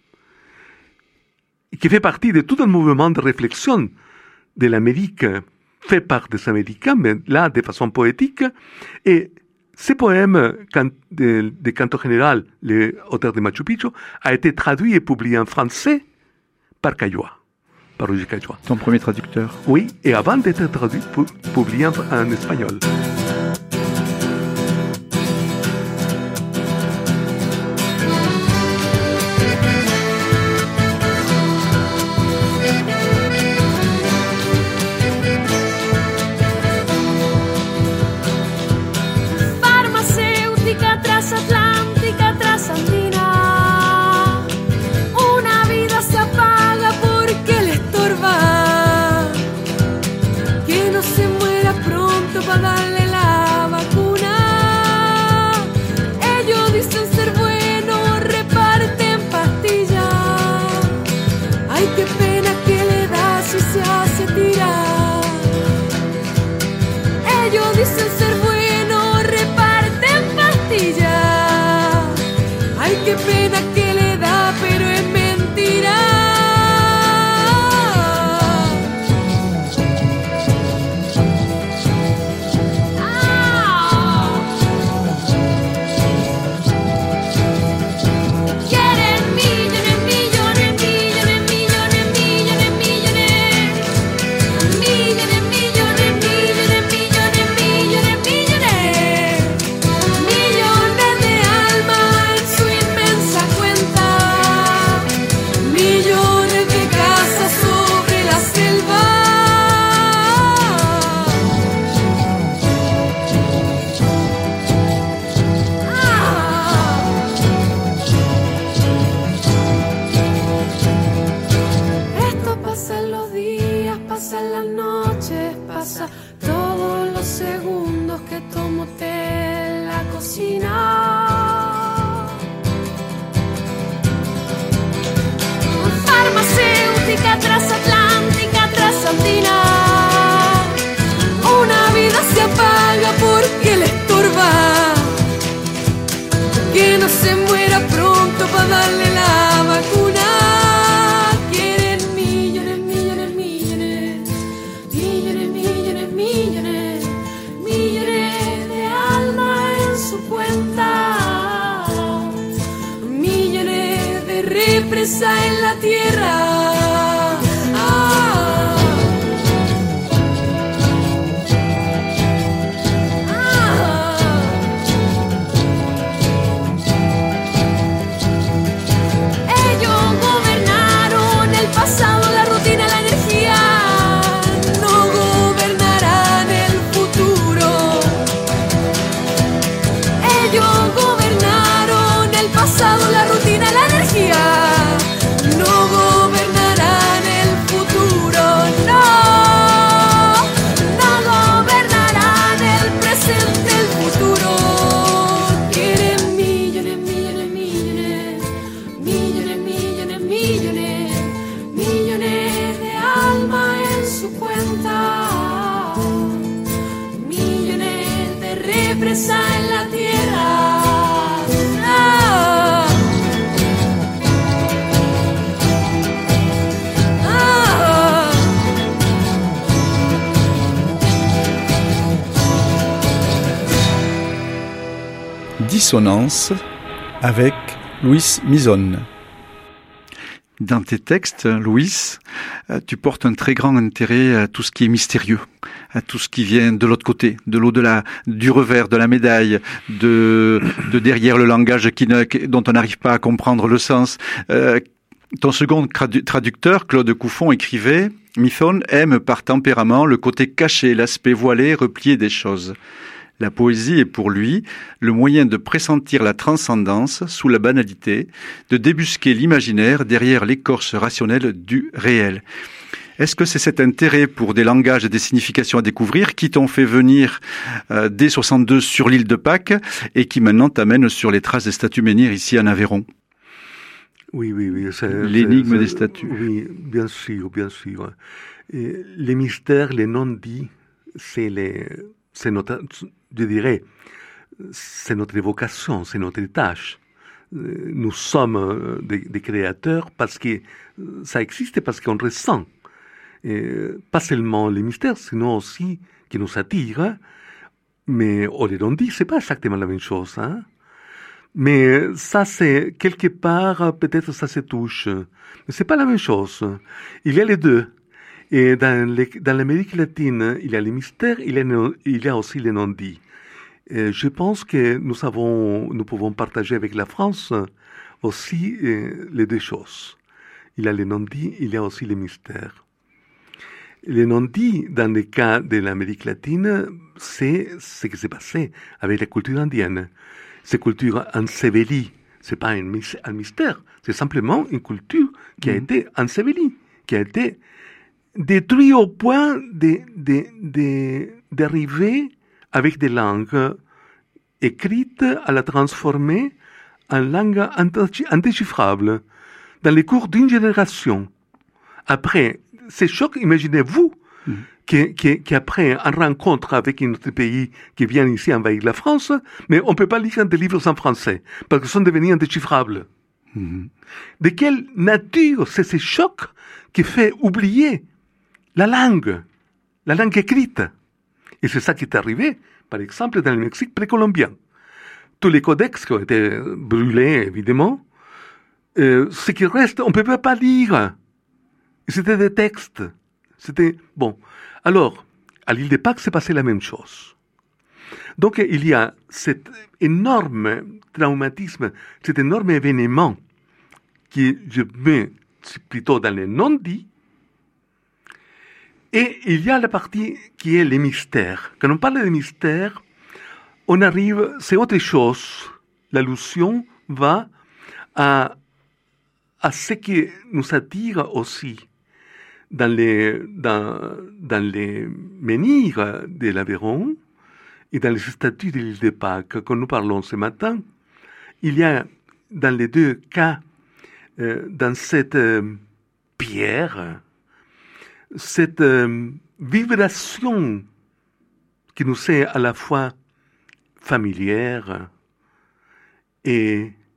et qui fait partie de tout un mouvement de réflexion de l'Amérique fait par des Américains, mais là de façon poétique. Et ce poème de canto général, les auteurs de Machu Picchu, a été traduit et publié en français par Caillois, par Roger Caillois. Ton premier traducteur. Oui, et avant d'être traduit, publié en espagnol. para darle la se muera pronto para darle la vacuna. Quieren millones, millones, millones, millones, millones, millones, millones de almas en su cuenta, millones de represas en la tierra. En la tierra. Dissonance avec Louis Mison. Dans tes textes, Louis, tu portes un très grand intérêt à tout ce qui est mystérieux, à tout ce qui vient de l'autre côté, de l'au-delà, du revers de la médaille, de derrière le langage dont on n'arrive pas à comprendre le sens. Ton second traducteur, Claude Couffon, écrivait « Mithon aime par tempérament le côté caché, l'aspect voilé, replié des choses ». La poésie est pour lui le moyen de pressentir la transcendance sous la banalité, de débusquer l'imaginaire derrière l'écorce rationnelle du réel. Est-ce que c'est cet intérêt pour des langages et des significations à découvrir qui t'ont fait venir dès 62 sur l'île de Pâques et qui maintenant t'amène sur les traces des statues menhirs ici en Aveyron? Oui. L'énigme des statues. Oui, bien sûr. Et les mystères, les non-dits, c'est notre, je dirais, c'est notre vocation, c'est notre tâche. Nous sommes des créateurs parce que ça existe, parce qu'on ressent. Et pas seulement les mystères, sinon aussi qui nous attirent. Mais on les non-dits, c'est pas exactement la même chose, hein. Mais ça, c'est quelque part, peut-être ça se touche. Mais c'est pas la même chose. Il y a les deux. Et dans l'Amérique latine, il y a les mystères, il y a aussi les non-dits. Et je pense que nous pouvons partager avec la France aussi les deux choses. Il y a les non-dits, il y a aussi les mystères. Les non-dits, dans le cas de l'Amérique latine, c'est ce qui s'est passé avec la culture indienne. Cette culture ensevelie, c'est pas un mystère, c'est simplement une culture qui a été ensevelie, qui a été détruite au point d'arriver avec des langues écrites à la transformer en langue indéchiffrable dans les cours d'une génération. Après ces chocs, imaginez-vous qu'après une rencontre avec un autre pays qui vient ici envahir la France, mais on ne peut pas lire des livres en français, parce qu'ils sont devenus indéchiffrables. De quelle nature c'est ce choc qui fait oublier la langue écrite? Et c'est ça qui est arrivé, par exemple, dans le Mexique précolombien. Tous les codex qui ont été brûlés, évidemment, ce qui reste, on ne peut pas lire. C'était des textes. C'était, bon. Alors, à l'île de Pâques, s'est passé la même chose. Donc, il y a cet énorme traumatisme, cet énorme événement qui, je mets plutôt dans les non-dits, et il y a la partie qui est les mystères. Quand on parle de mystères, on arrive, c'est autre chose. L'allusion va à ce qui nous attire aussi dans les menhirs de l'Aveyron et dans les statues de l'île de Pâques, quand nous parlons ce matin. Il y a, dans les deux cas, dans cette pierre, cette vibration qui nous est à la fois familière et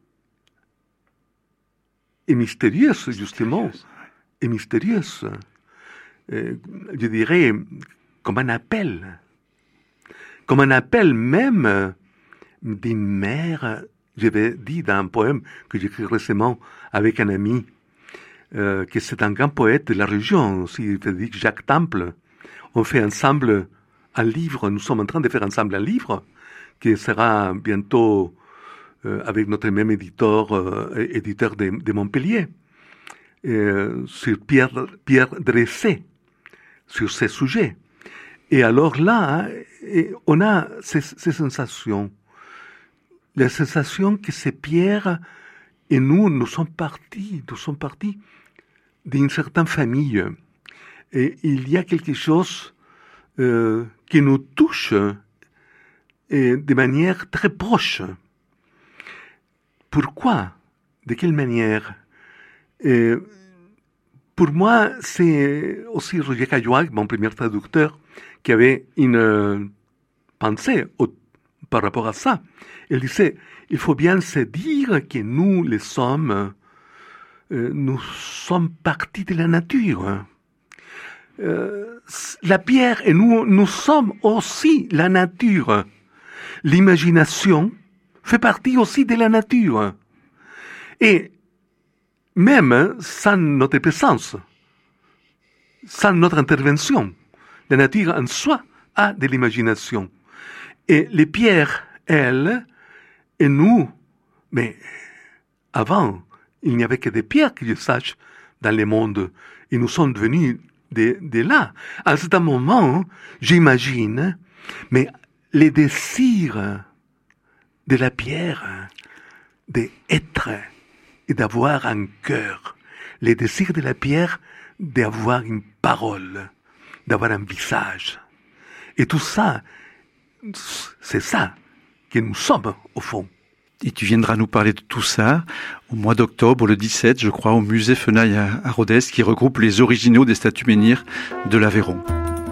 et mystérieuse, justement. Et mystérieuse. Je dirais comme un appel. Comme un appel même d'une mère. J'avais dit dans un poème que j'écris récemment avec un ami, que c'est un grand poète de la région, aussi, Frédéric Jacques Temple. On fait ensemble un livre, nous sommes en train de faire ensemble un livre qui sera bientôt avec notre même éditeur de Montpellier, sur Pierre Dressé, sur ces sujets. Et alors là, on a ces sensations. La sensation que c'est Pierre et nous sommes partis d'une certaine famille. Et il y a quelque chose qui nous touche de manière très proche. Pourquoi? De quelle manière? Pour moi, c'est aussi Roger Caillois, mon premier traducteur, qui avait une pensée par rapport à ça. Il disait, il faut bien se dire que nous, les hommes, nous sommes partis de la nature. La pierre et nous sommes aussi la nature. L'imagination fait partie aussi de la nature. Et même sans notre présence, sans notre intervention, la nature en soi a de l'imagination. Et les pierres, elles, et nous, mais avant, il n'y avait que des pierres, que je sache, dans le monde. Et nous sommes devenus de là. À un certain moment, j'imagine, mais les désirs de la pierre, d'être et d'avoir un cœur. Les désirs de la pierre, d'avoir une parole, d'avoir un visage. Et tout ça, c'est ça que nous sommes, au fond. Et tu viendras nous parler de tout ça au mois d'octobre, le 17, je crois, au musée Fenaille à Rodez, qui regroupe les originaux des statues menhirs de l'Aveyron.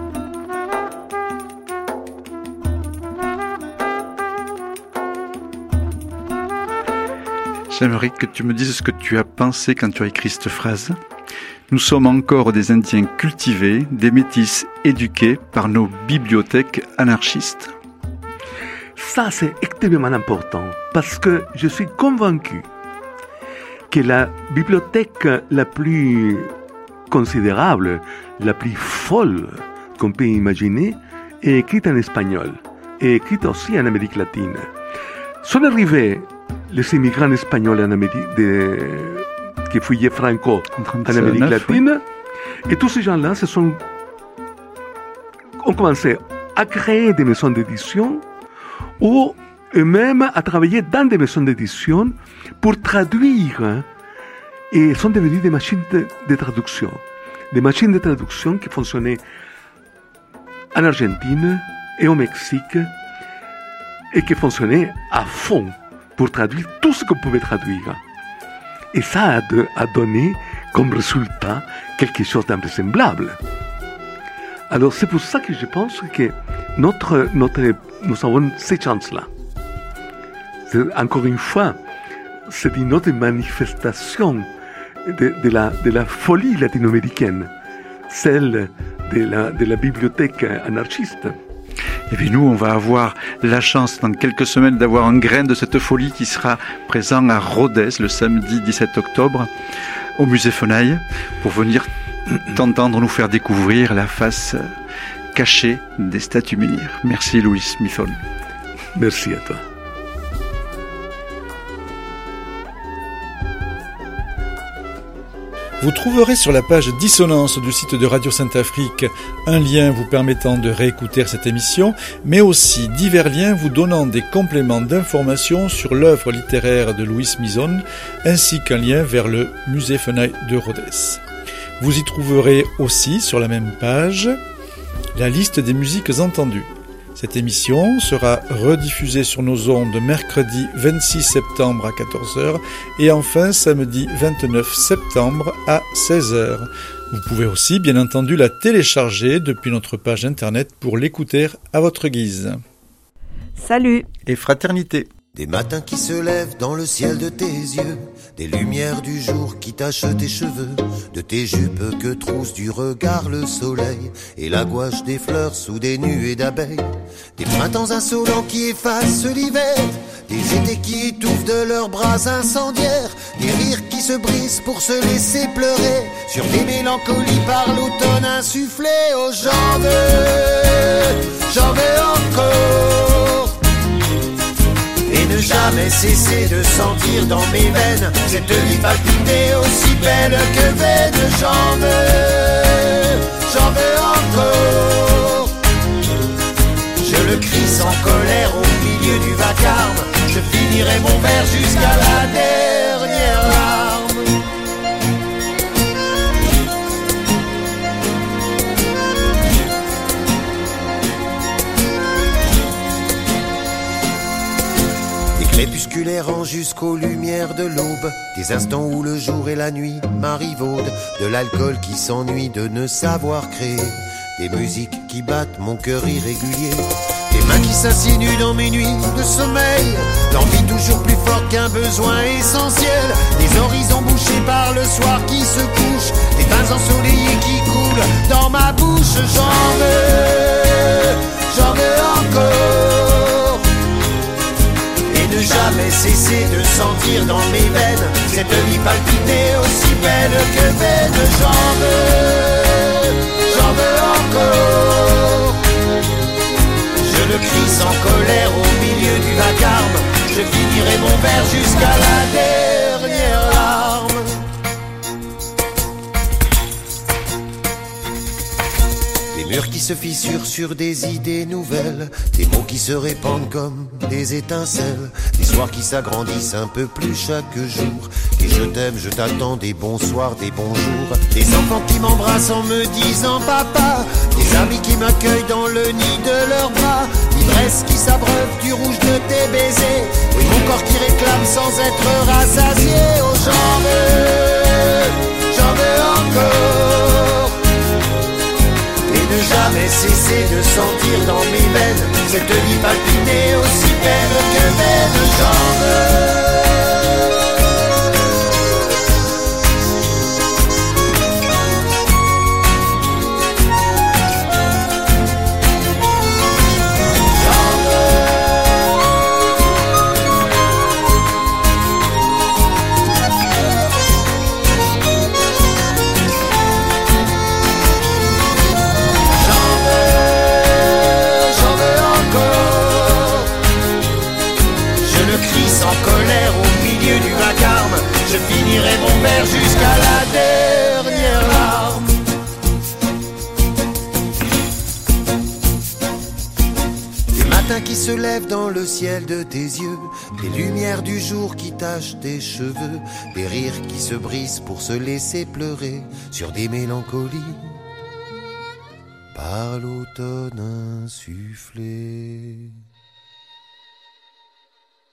J'aimerais que tu me dises ce que tu as pensé quand tu as écrit cette phrase. Nous sommes encore des Indiens cultivés, des métis éduqués par nos bibliothèques anarchistes. Ça, c'est extrêmement important parce que je suis convaincu que la bibliothèque la plus considérable, la plus folle qu'on peut imaginer est écrite en espagnol et écrite aussi en Amérique latine. Sont arrivés les immigrants espagnols en Amérique qui fouillaient Franco en Amérique latine, et tous ces gens-là ont commencé à créer des maisons d'édition ou eux-mêmes à travailler dans des maisons d'édition pour traduire, et sont devenus des machines de traduction. Des machines de traduction qui fonctionnaient en Argentine et au Mexique et qui fonctionnaient à fond pour traduire tout ce qu'on pouvait traduire. Et ça a donné comme résultat quelque chose d'invraisemblable. Alors c'est pour ça que je pense que nous avons cette chance-là. Encore une fois, c'est une autre manifestation de la folie latino-américaine, celle de la bibliothèque anarchiste. Et puis nous, on va avoir la chance dans quelques semaines d'avoir un grain de cette folie qui sera présent à Rodez le samedi 17 octobre au musée Fenaille pour venir t'entendre nous faire découvrir la face cachée des statues menhirs. Merci Louis Mithon. Merci à toi. Vous trouverez sur la page Dissonance du site de Radio Sainte-Afrique un lien vous permettant de réécouter cette émission, mais aussi divers liens vous donnant des compléments d'informations sur l'œuvre littéraire de Louis Mizon, ainsi qu'un lien vers le musée Fenaille de Rodez. Vous y trouverez aussi sur la même page la liste des musiques entendues. Cette émission sera rediffusée sur nos ondes mercredi 26 septembre à 14h et enfin samedi 29 septembre à 16h. Vous pouvez aussi bien entendu la télécharger depuis notre page internet pour l'écouter à votre guise. Salut et fraternité. Des matins qui se lèvent dans le ciel de tes yeux, des lumières du jour qui tachent tes cheveux, de tes jupes que trousse du regard le soleil, et la gouache des fleurs sous des nuées d'abeilles. Des printemps insolents qui effacent l'hiver, des étés qui étouffent de leurs bras incendiaires, des rires qui se brisent pour se laisser pleurer, sur des mélancolies par l'automne insufflé. Oh j'en veux encore, et ne jamais cesser de sentir dans mes veines cette vie palpiter aussi belle que vaine. J'en veux encore, je le crie sans colère au milieu du vacarme, je finirai mon verre jusqu'à la dernière larme. Crépuscule errant jusqu'aux lumières de l'aube, des instants où le jour et la nuit marivaudent, de l'alcool qui s'ennuie de ne savoir créer, des musiques qui battent mon cœur irrégulier, des mains qui s'insinuent dans mes nuits de sommeil, l'envie toujours plus forte qu'un besoin essentiel, des horizons bouchés par le soir qui se couche, des vins ensoleillés qui coulent dans ma bouche. J'en veux encore, ne jamais cesser de sentir dans mes veines cette vie palpiter aussi belle que vaine. J'en veux encore, je le crie sans colère au milieu du vacarme, je finirai mon verre jusqu'à la dernière larme. Des murs qui se fissurent sur des idées nouvelles, des mots qui se répandent comme des étincelles, des soirs qui s'agrandissent un peu plus chaque jour, des je t'aime, je t'attends, des bonsoirs, des bonjours, des enfants qui m'embrassent en me disant papa, des amis qui m'accueillent dans le nid de leurs bras, l'ivresse qui s'abreuve du rouge de tes baisers, et mon corps qui réclame sans être rassasié. Oh j'en veux encore, et ne jamais cesser de sentir dans mes veines cette vie palpiter aussi belle que vaine. J'en veux. Je finirai mon verre jusqu'à la dernière larme. Des matins qui se lèvent dans le ciel de tes yeux, des lumières du jour qui tachent tes cheveux, des rires qui se brisent pour se laisser pleurer sur des mélancolies par l'automne insufflé.